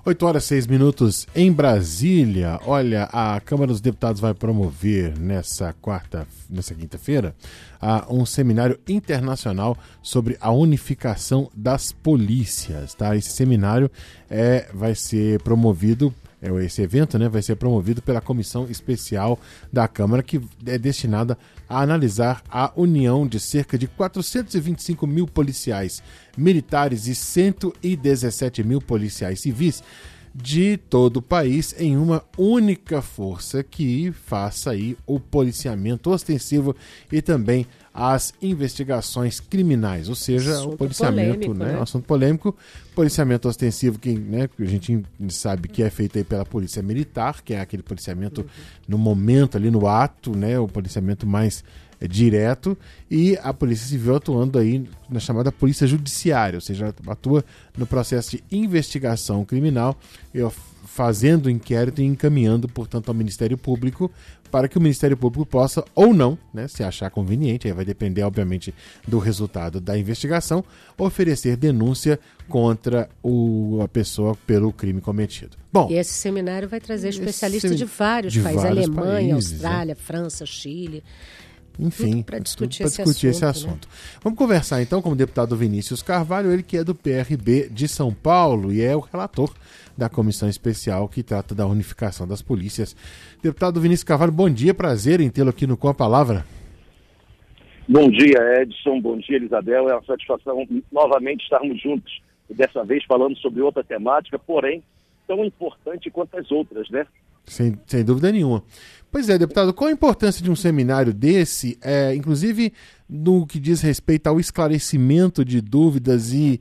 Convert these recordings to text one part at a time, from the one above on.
8h06 em Brasília. Olha, a Câmara dos Deputados vai promover nessa quinta-feira, um seminário internacional sobre a unificação das polícias. Tá? Esse seminário vai ser promovido. Esse evento, vai ser promovido pela Comissão Especial da Câmara, que é destinada a analisar a união de cerca de 425 mil policiais militares e 117 mil policiais civis de todo o país em uma única força que faça aí o policiamento ostensivo e também as investigações criminais, ou seja, assunto o policiamento, polêmico, né? Assunto polêmico, policiamento ostensivo que a gente sabe que é feito aí pela polícia militar, que é aquele policiamento no momento ali, no ato, o policiamento mais direto, e a Polícia Civil atuando aí na chamada Polícia Judiciária, ou seja, atua no processo de investigação criminal, fazendo inquérito e encaminhando, portanto, ao Ministério Público, para que o Ministério Público possa, ou não, se achar conveniente, aí vai depender, obviamente, do resultado da investigação, oferecer denúncia contra a pessoa pelo crime cometido. Bom, e esse seminário vai trazer especialistas de vários países, Alemanha, Austrália, França, Chile. Enfim, para discutir esse assunto. Vamos conversar então com o deputado Vinícius Carvalho, ele que é do PRB de São Paulo e é o relator da comissão especial que trata da unificação das polícias. Deputado Vinícius Carvalho, bom dia, prazer em tê-lo aqui no Com a Palavra. Bom dia, Edson, bom dia, Elisabel, é uma satisfação novamente estarmos juntos, e dessa vez falando sobre outra temática, porém tão importante quanto as outras, né? Sem dúvida nenhuma. Pois é, deputado, qual a importância de um seminário desse, inclusive no que diz respeito ao esclarecimento de dúvidas e,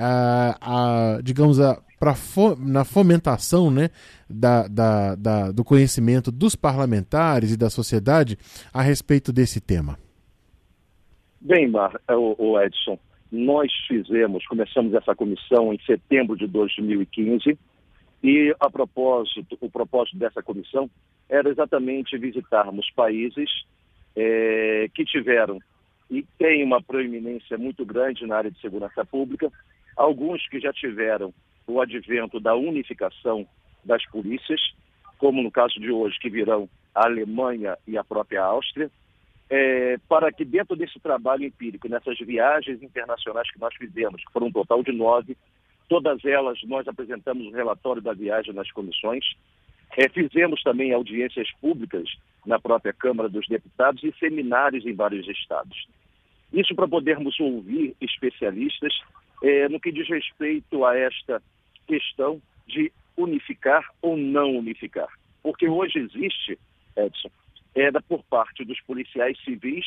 na fomentação do conhecimento dos parlamentares e da sociedade a respeito desse tema? Bem, Edson, nós começamos essa comissão em setembro de 2015, e o propósito dessa comissão era exatamente visitarmos países que tiveram e têm uma proeminência muito grande na área de segurança pública, alguns que já tiveram o advento da unificação das polícias, como no caso de hoje, que virão a Alemanha e a própria Áustria, para que dentro desse trabalho empírico, nessas viagens internacionais que nós fizemos, que foram um total de 9, todas elas nós apresentamos o relatório da viagem nas comissões, fizemos também audiências públicas na própria Câmara dos Deputados e seminários em vários estados. Isso para podermos ouvir especialistas no que diz respeito a esta questão de unificar ou não unificar. Porque hoje existe, Edson, por parte dos policiais civis,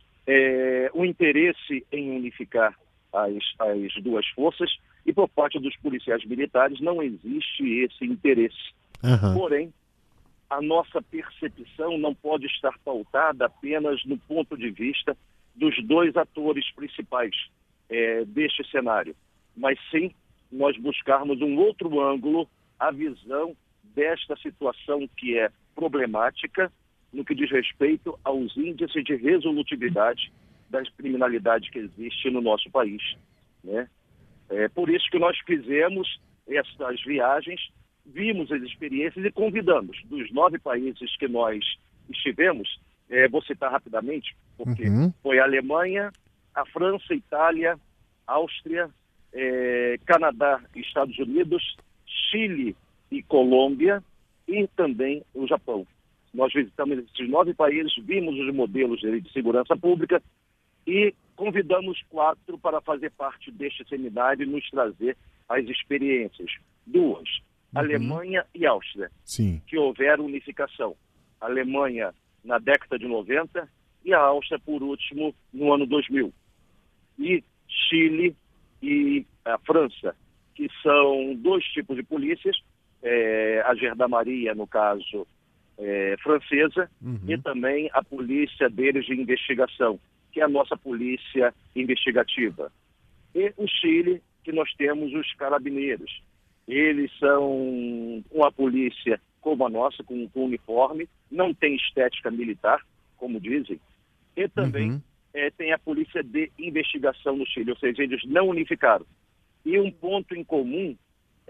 o interesse em unificar as duas forças, e por parte dos policiais militares não existe esse interesse. Uhum. Porém, a nossa percepção não pode estar pautada apenas no ponto de vista dos dois atores principais deste cenário, mas sim nós buscarmos um outro ângulo, a visão desta situação que é problemática no que diz respeito aos índices de resolutividade da criminalidade que existe no nosso país, né? É por isso que nós fizemos essas viagens, vimos as experiências e convidamos dos 9 países que nós estivemos, vou citar rapidamente, porque foi a Alemanha, a França, Itália, Áustria, Canadá e Estados Unidos, Chile e Colômbia e também o Japão. Nós visitamos esses 9 países, vimos os modelos de segurança pública e convidamos 4 para fazer parte deste seminário e nos trazer as experiências. 2, Alemanha e Áustria, Sim. que houveram unificação. A Alemanha na década de 90 e a Áustria, por último, no ano 2000. E Chile e a França, que são 2 tipos de polícias, a Gendarmeria, no caso, francesa, e também a polícia deles de investigação, que é a nossa polícia investigativa. E o Chile, que nós temos os carabineiros. Eles são uma polícia como a nossa, com uniforme, não tem estética militar, como dizem, e também tem a polícia de investigação no Chile, ou seja, eles não unificaram. E um ponto em comum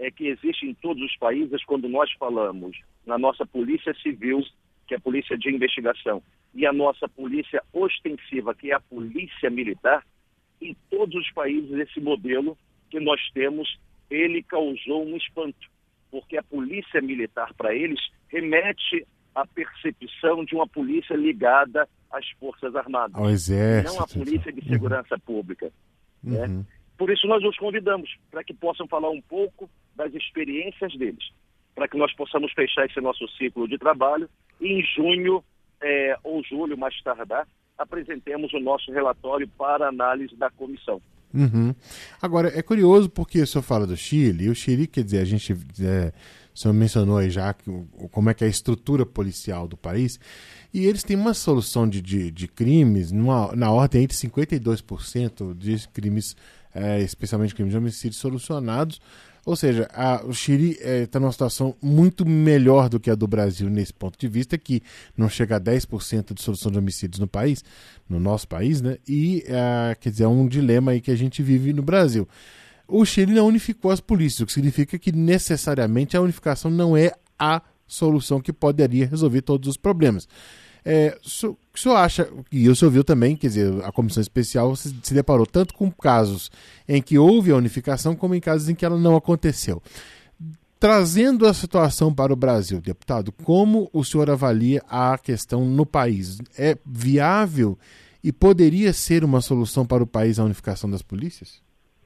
que existe em todos os países quando nós falamos na nossa polícia civil, que é a polícia de investigação, e a nossa polícia ostensiva, que é a polícia militar. Em todos os países, esse modelo que nós temos, ele causou um espanto, porque a polícia militar, para eles, remete à percepção de uma polícia ligada às Forças Armadas, ao Exército, não à polícia de segurança pública. Né? Por isso nós os convidamos para que possam falar um pouco das experiências deles, para que nós possamos fechar esse nosso ciclo de trabalho e em junho ou julho, mais tardar, apresentemos o nosso relatório para análise da comissão. Agora, é curioso porque o senhor fala do Chile, e o Chile, quer dizer, o senhor mencionou aí já como é que é a estrutura policial do país, e eles têm uma solução de crimes na ordem entre 52% de crimes, especialmente crimes de homicídio, solucionados. Ou seja, o Chile está numa situação muito melhor do que a do Brasil nesse ponto de vista, que não chega a 10% de solução de homicídios no país, no nosso país, né? E, quer dizer, é um dilema aí que a gente vive no Brasil. O Chile não unificou as polícias, o que significa que necessariamente a unificação não é a solução que poderia resolver todos os problemas. O que o senhor acha, e o senhor viu também, quer dizer, a comissão especial se deparou tanto com casos em que houve a unificação, como em casos em que ela não aconteceu. Trazendo a situação para o Brasil, deputado, como o senhor avalia a questão no país? É viável e poderia ser uma solução para o país a unificação das polícias?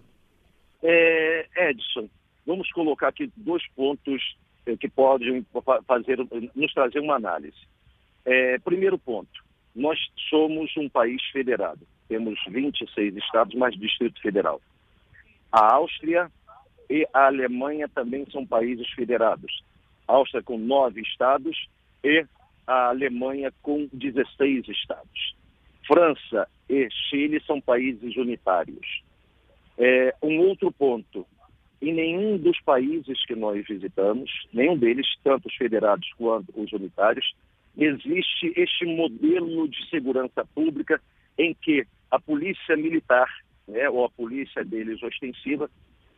Edson, vamos colocar aqui 2 pontos que podem nos trazer uma análise. Primeiro ponto, nós somos um país federado. Temos 26 estados, mais Distrito Federal. A Áustria e a Alemanha também são países federados. A Áustria com 9 estados e a Alemanha com 16 estados. França e Chile são países unitários. Um outro ponto, em nenhum dos países que nós visitamos, nenhum deles, tanto os federados quanto os unitários, existe este modelo de segurança pública em que a polícia militar, ou a polícia deles ostensiva,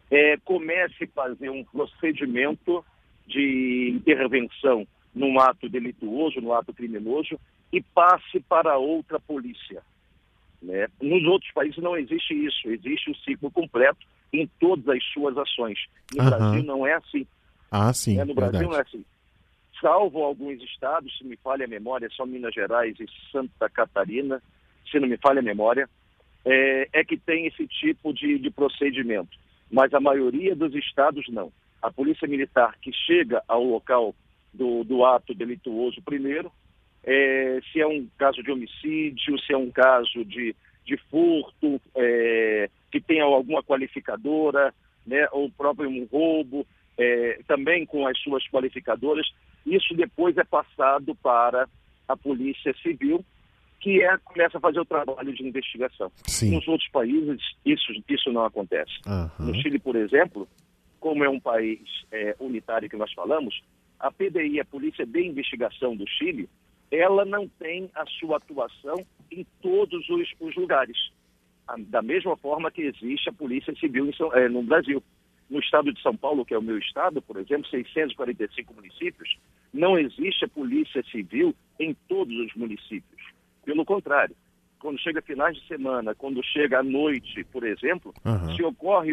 comece a fazer um procedimento de intervenção num ato delituoso, num ato criminoso, e passe para outra polícia. Né? Nos outros países não existe isso, existe o ciclo completo em todas as suas ações. No Brasil não é assim. Sim, no Brasil não é assim. Salvo alguns estados, se me falha a memória, são Minas Gerais e Santa Catarina, se não me falha a memória, que tem esse tipo de procedimento. Mas a maioria dos estados não. A polícia militar que chega ao local do ato delituoso primeiro, se é um caso de homicídio, se é um caso de furto, que tenha alguma qualificadora, né, ou próprio um roubo, também com as suas qualificadoras, isso depois é passado para a Polícia Civil, que começa a fazer o trabalho de investigação. Sim. Nos outros países, isso não acontece. No Chile, por exemplo, como é um país unitário que nós falamos, a PDI, a Polícia de Investigação do Chile, ela não tem a sua atuação em todos os lugares. Da mesma forma que existe a Polícia Civil no Brasil. No estado de São Paulo, que é o meu estado, por exemplo, 645 municípios, não existe a Polícia Civil em todos os municípios. Pelo contrário, quando chega finais de semana, quando chega à noite, por exemplo, se ocorre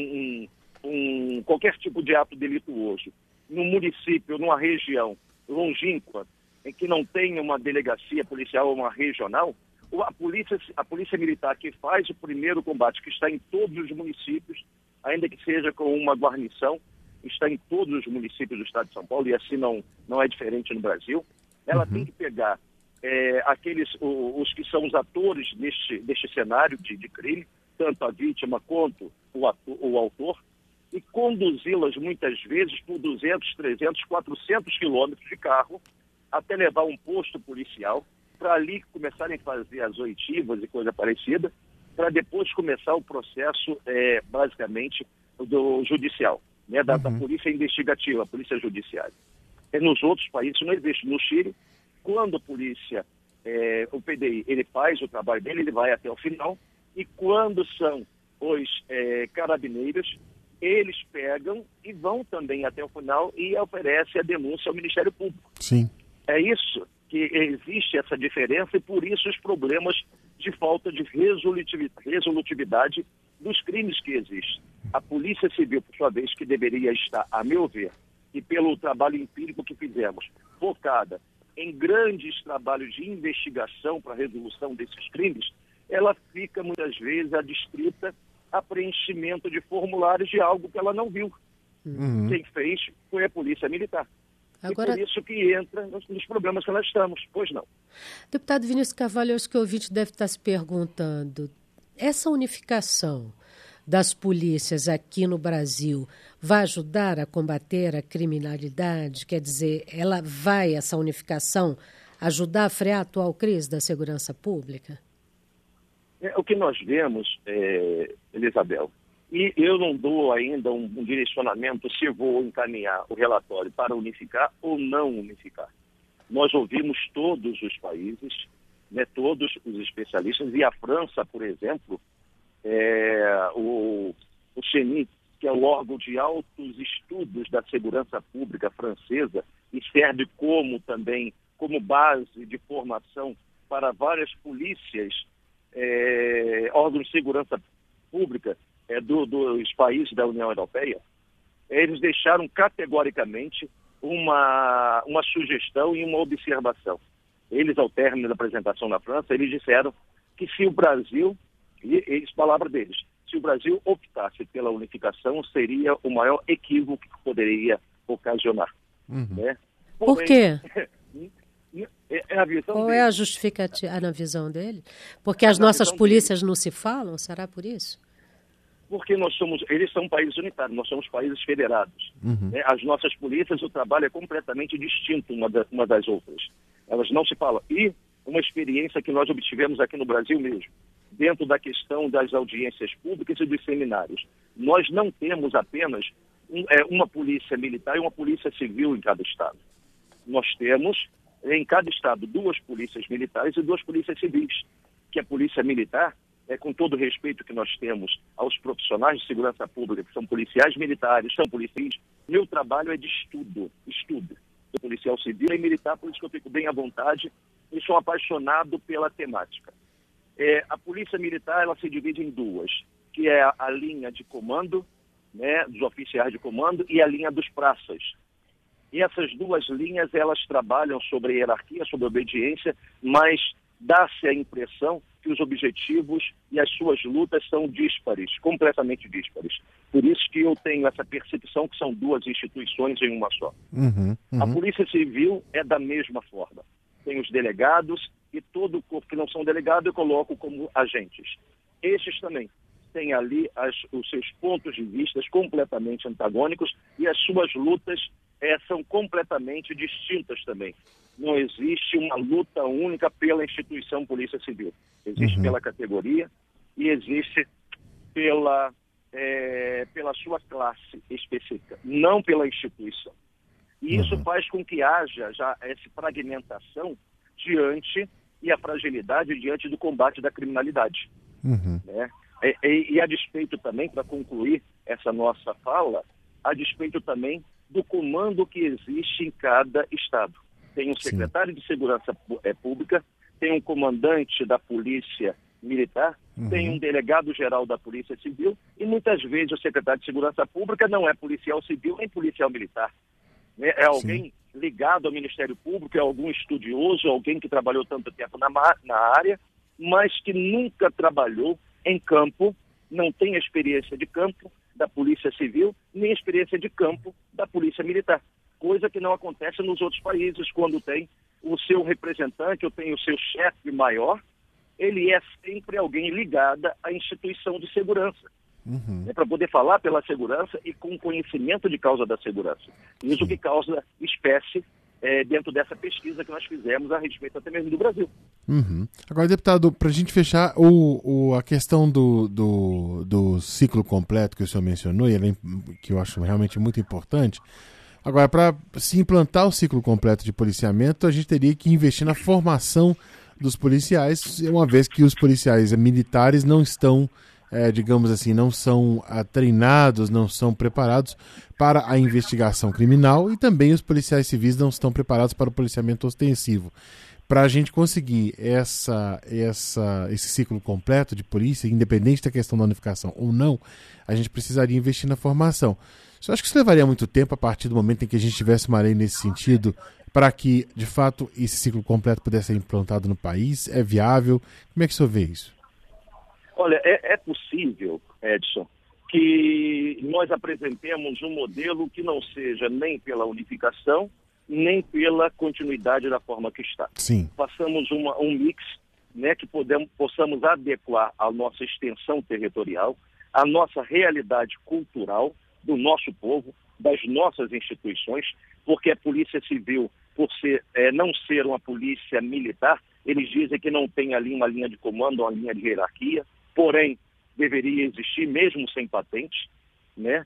qualquer tipo de ato delituoso num município, numa região longínqua, em que não tem uma delegacia policial ou uma regional, a polícia militar que faz o primeiro combate, que está em todos os municípios, ainda que seja com uma guarnição, está em todos os municípios do estado de São Paulo, e assim não é diferente no Brasil, ela tem que pegar os que são os atores deste cenário de crime, tanto a vítima quanto o autor, e conduzi-las muitas vezes por 200, 300, 400 quilômetros de carro até levar um posto policial, para ali começarem a fazer as oitivas e coisa parecida, para depois começar o processo, basicamente, do judicial, né, da polícia investigativa, a polícia judiciária. Nos outros países não existe. No Chile, quando a polícia, o PDI, ele faz o trabalho dele, ele vai até o final, e quando são os carabineiros, eles pegam e vão também até o final e oferecem a denúncia ao Ministério Público. Sim. É isso que existe essa diferença e por isso os problemas de falta de resolutividade dos crimes que existem. A Polícia Civil, por sua vez, que deveria estar, a meu ver, e pelo trabalho empírico que fizemos, focada em grandes trabalhos de investigação para a resolução desses crimes, ela fica muitas vezes adstrita a preenchimento de formulários de algo que ela não viu. Uhum. Quem fez foi a Polícia Militar. Agora, e por isso que entra nos problemas que nós estamos. Pois não. Deputado Vinícius Carvalho, acho que o ouvinte deve estar se perguntando, essa unificação das polícias aqui no Brasil vai ajudar a combater a criminalidade? Quer dizer, essa unificação, ajudar a frear a atual crise da segurança pública? O que nós vemos, Elisabel, e eu não dou ainda um direcionamento se vou encaminhar o relatório para unificar ou não unificar. Nós ouvimos todos os países, todos os especialistas, e a França, por exemplo, o CNI, que é o órgão de altos estudos da segurança pública francesa, e serve como base de formação para várias polícias, órgãos de segurança pública dos países da União Europeia, eles deixaram categoricamente uma sugestão e uma observação. Eles, ao término da apresentação na França, eles disseram que se o Brasil, palavra deles, se o Brasil optasse pela unificação, seria o maior equívoco que poderia ocasionar. Uhum. Né? Por quê? Qual é a justificativa na visão dele? Porque as nossas polícias não se falam? Será por isso? Porque eles são países unitários, nós somos países federados. Uhum. As nossas polícias, o trabalho é completamente distinto uma das outras. Elas não se falam. E uma experiência que nós obtivemos aqui no Brasil mesmo, dentro da questão das audiências públicas e dos seminários. Nós não temos apenas uma polícia militar e uma polícia civil em cada estado. Nós temos, em cada estado, 2 polícias militares e 2 polícias civis, que a polícia militar, com todo o respeito que nós temos aos profissionais de segurança pública, que são policiais militares, são policiais, meu trabalho é de estudo. Sou policial civil e militar, por isso que eu fico bem à vontade e sou apaixonado pela temática. A polícia militar, ela se divide em 2, que é a linha de comando, dos oficiais de comando, e a linha dos praças. E essas 2 linhas, elas trabalham sobre a hierarquia, sobre a obediência, mas dá-se a impressão que os objetivos e as suas lutas são díspares, completamente díspares. Por isso que eu tenho essa percepção que são 2 instituições em uma só. Uhum. A Polícia Civil é da mesma forma. Tem os delegados e todo o corpo que não são delegados eu coloco como agentes. Estes também têm ali os seus pontos de vista completamente antagônicos e as suas lutas são completamente distintas também. Não existe uma luta única pela instituição Polícia Civil. Existe pela categoria e existe pela sua classe específica, não pela instituição. E isso faz com que haja já essa fragmentação e a fragilidade diante do combate da criminalidade. Né? E a despeito também, para concluir essa nossa fala, a despeito também do comando que existe em cada estado. Tem um secretário de Segurança Pública, tem um comandante da Polícia Militar, tem um delegado-geral da Polícia Civil e muitas vezes o secretário de Segurança Pública não é policial civil nem policial militar. É alguém ligado ao Ministério Público, é algum estudioso, alguém que trabalhou tanto tempo na área, mas que nunca trabalhou em campo, não tem experiência de campo da Polícia Civil, nem experiência de campo da Polícia Militar. Coisa que não acontece nos outros países, quando tem o seu representante ou tem o seu chefe maior, ele é sempre alguém ligado à instituição de segurança. Para poder falar pela segurança e com conhecimento de causa da segurança. Isso que causa espécie dentro dessa pesquisa que nós fizemos a respeito até mesmo do Brasil. Agora, deputado, para a gente fechar, a questão do ciclo completo que o senhor mencionou, que eu acho realmente muito importante. Agora, para se implantar o ciclo completo de policiamento, a gente teria que investir na formação dos policiais, uma vez que os policiais militares não estão digamos assim, não são treinados, não são preparados para a investigação criminal, e também os policiais civis não estão preparados para o policiamento ostensivo. Para a gente conseguir esse ciclo completo de polícia, independente da questão da unificação ou não, a gente precisaria investir na formação. Eu acho que isso levaria muito tempo a partir do momento em que a gente tivesse uma lei nesse sentido, para que, de fato, esse ciclo completo pudesse ser implantado no país? É viável? Como é que o senhor vê isso? Olha, é possível, Edson, que nós apresentemos um modelo que não seja nem pela unificação, nem pela continuidade da forma que está. Sim. Passamos um mix, né, que possamos adequar a nossa extensão territorial, a nossa realidade cultural do nosso povo, das nossas instituições, porque a Polícia Civil, por não ser uma polícia militar, eles dizem que não tem ali uma linha de comando, uma linha de hierarquia, porém deveria existir mesmo sem patente, né?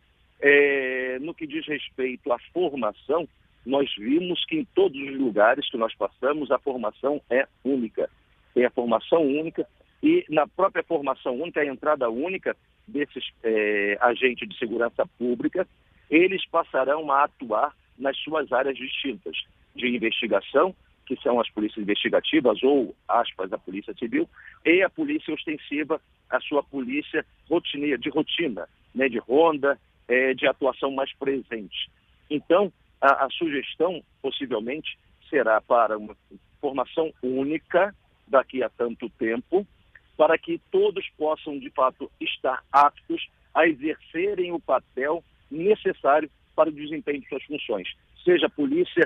No que diz respeito à formação, nós vimos que em todos os lugares que nós passamos, a formação é única. Tem a formação única e na própria formação única, a entrada única desses agentes de segurança pública, eles passarão a atuar nas suas áreas distintas de investigação, que são as polícias investigativas ou, aspas, a Polícia Civil, e a polícia ostensiva, a sua polícia de rotina, né, de ronda, de atuação mais presente. Então, a sugestão, possivelmente, será para uma formação única daqui a tanto tempo, para que todos possam, de fato, estar aptos a exercerem o papel necessário para o desempenho de suas funções. Seja a polícia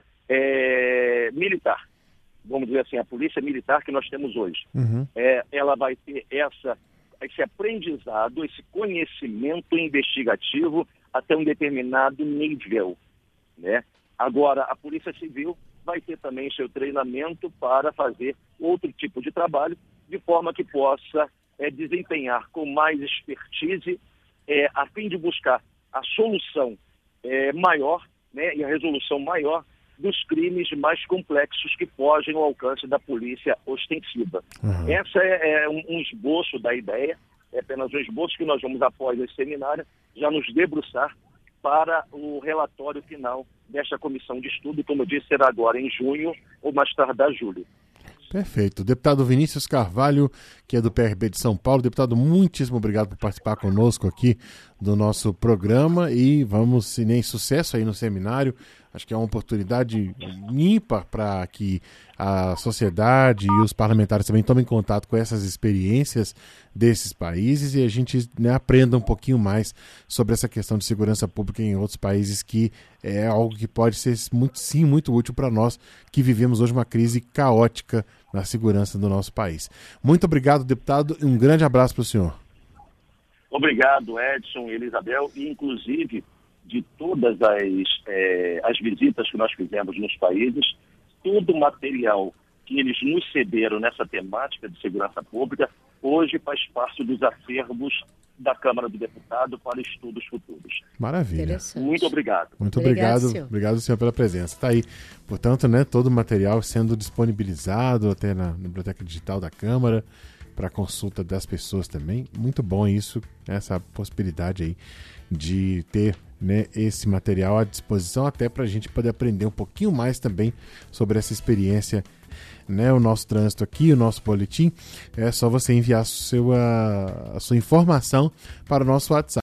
militar, vamos dizer assim, a polícia militar que nós temos hoje. Uhum. Ela vai ter esse aprendizado, esse conhecimento investigativo até um determinado nível, né? Agora, a Polícia Civil vai ter também seu treinamento para fazer outro tipo de trabalho, de forma que possa desempenhar com mais expertise, a fim de buscar a solução maior, né, e a resolução maior dos crimes mais complexos que fogem ao alcance da polícia ostensiva. Uhum. Essa é um esboço da ideia, é apenas um esboço que nós vamos, após esse seminário, já nos debruçar para o relatório final desta comissão de estudo, como eu disse, será agora em junho ou mais tardar julho. Perfeito. Deputado Vinícius Carvalho, que é do PRB de São Paulo. Deputado, muitíssimo obrigado por participar conosco aqui do nosso programa e vamos, nem sucesso aí no seminário. Acho que é uma oportunidade ímpar para que a sociedade e os parlamentares também tomem contato com essas experiências desses países e a gente, né, aprenda um pouquinho mais sobre essa questão de segurança pública em outros países, que é algo que pode ser muito útil para nós que vivemos hoje uma crise caótica na segurança do nosso país. Muito obrigado, deputado, e um grande abraço para o senhor. Obrigado, Edson e Elisabel, e inclusive de todas as visitas que nós fizemos nos países, todo o material que eles nos cederam nessa temática de segurança pública, hoje faz parte dos acervos da Câmara do Deputado para estudos futuros. Maravilha. Muito obrigado. Muito obrigado. Obrigado, senhor, pela presença. Está aí, portanto, né, todo o material sendo disponibilizado até na Biblioteca Digital da Câmara, para consulta das pessoas também. Muito bom isso, essa possibilidade aí de ter, né, esse material à disposição, até para a gente poder aprender um pouquinho mais também sobre essa experiência, né, o nosso trânsito aqui, o nosso boletim. É só você enviar a sua informação para o nosso WhatsApp.